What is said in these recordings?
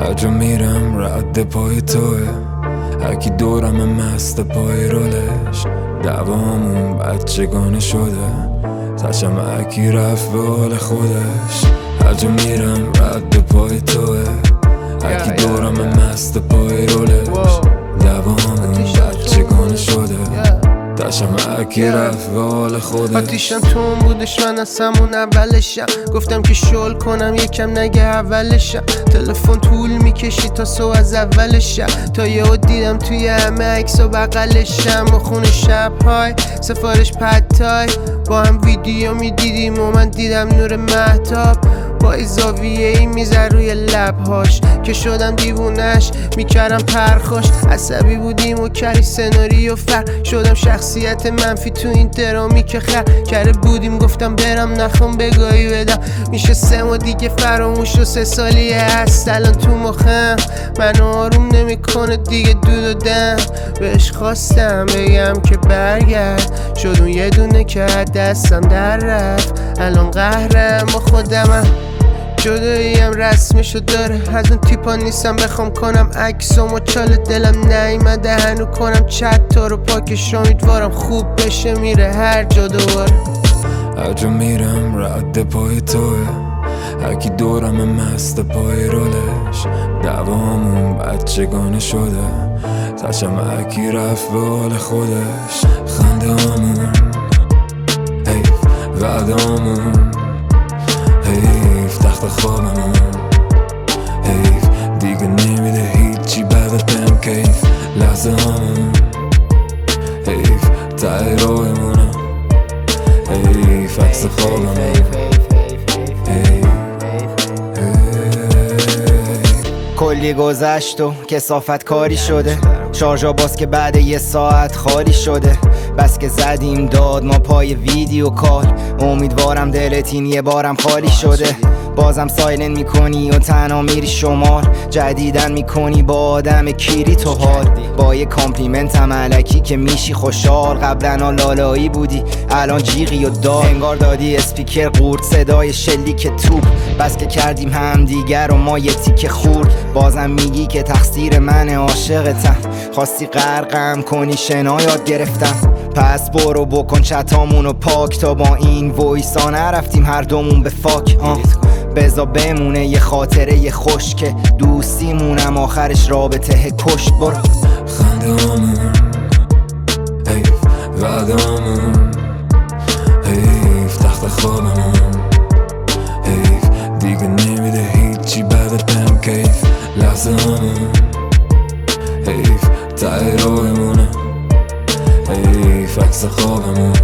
هر جا میرم رد پای توه، هرکی دورم مست پای رولش. دوامون بچگانه شده، تشم هرکی رفت به حال خودش. هر جا میرم رد پای توه، هرکی دورم مست پای رولش. دوامون بچگانه شده، تشم هرکی رفت به حال خودش. آتیشم تون بودش، من از همون اولشم گفتم که شل کنم یکم نگه اولشم. تلفن طول میکشی تا صبح از اولشم، تا یهو دیدم توی همه عکس و بغلشم. و خونه شب‌های سفارش پدتای با هم ویدیو میدیدیم و من دیدم نور مهتاب با زاویه‌ای میزد روی لبهاش که شدم دیوونش میکردم پرخاش. عصبی بودیم و کلی سناریو فر شدم شخصیت منفی تو این درامی که خر کرده بودیم. گفتم برم نخوام بگاهی بدم، میشه 3 ماه دیگه فراموش و 3 سالیه هست الان تو مخم. منو آروم نمیکنه دیگه دود و دم. بهش خواستم بگم که برگرد، شد اون یه دونه که دستم در رفت. الان قهرم و خودمم، جداییم رسمشو داره. از اون تیپا نیستم بخوام کنم عکسام و چال دلم نیمده هنو کنم چت تا رو پاکش. امیدوارم خوب بشه میره هر جا دوباره. هر جا میرم رد پای توه، هرکی دورم مست پای رولش. دوامون بچگانه شده، تشم هرکی رفت به حال خودش. خنده هامون حیف، وعدامون حیف، تخت خوابمون حیف، دیگه نمیده هیچی بعدتم کیف. لحظه هامون حیف، ته راهمونم حیف، عکس خوابمون کلی گذشت و کثافت کاری شده، شارژا باز که بعد 1 ساعت خالی شده. بس که زدیم داد ما پای ویدیو کال، امیدوارم دلت این یه بارم خالی شده. بازم سایلن میکنی و تنها میری شمال، جدیدن میکنی با آدم کیری تو حال. با یه کامپلیمنت هم علکی که میشی خوشحال. قبلا لالایی بودی الان جیغی و دار، انگار دادی اسپیکر قورت صدای شلیک توپ. بس که کردیم هم دیگر و ما یه تیکه خورد. بازم میگی که تقصیر منه عاشقتم، خواستی غرقم کنی شنا یاد گرفتم. پس برو بکن چتامونو پاک، تا با این وایسا نرفتیم هر دومون به فاک. بزا بمونه یه خاطره خوش که دوستیمونم آخرش رابطه کشت. برو خنده هامون حیف، وعدامون حیف، تخت خوابمون حیف، دیگه نمیده هیچی بعدتم کیف. لحظه هامون حیف، ته راهمونم حیف، عکس خوابمون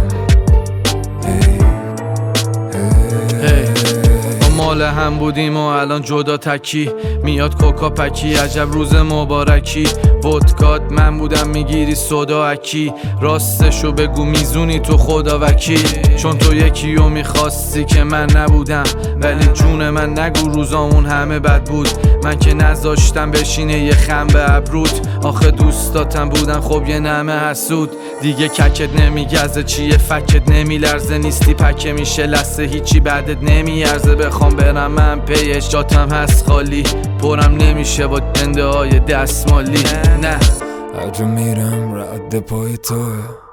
مال هم بودیم و الان جدا تکی، میاد کوکا پکی، عجب روز مبارکی. ودکات من بودم میگیری صدا اکی، راستشو بگو میزونی تو خدا وکیل. چون تو یکیو میخواستی که من نبودم، ولی جون من نگو روزامون همه بد بود. من که نذاشتم بشینه یه خم به ابروت، آخه دوستاتم بودن خب یه نمه حسود. دیگه ککت نمیگزه چیه فکت نمیلرزه، نیستی پکه میشه لسه هیچی بعدت نمیارزه. بخوام برم من پیش جاتم هست خالی، پرم نمیشه با دنده های دستمالی. نه هر جا میرم رد پای توه،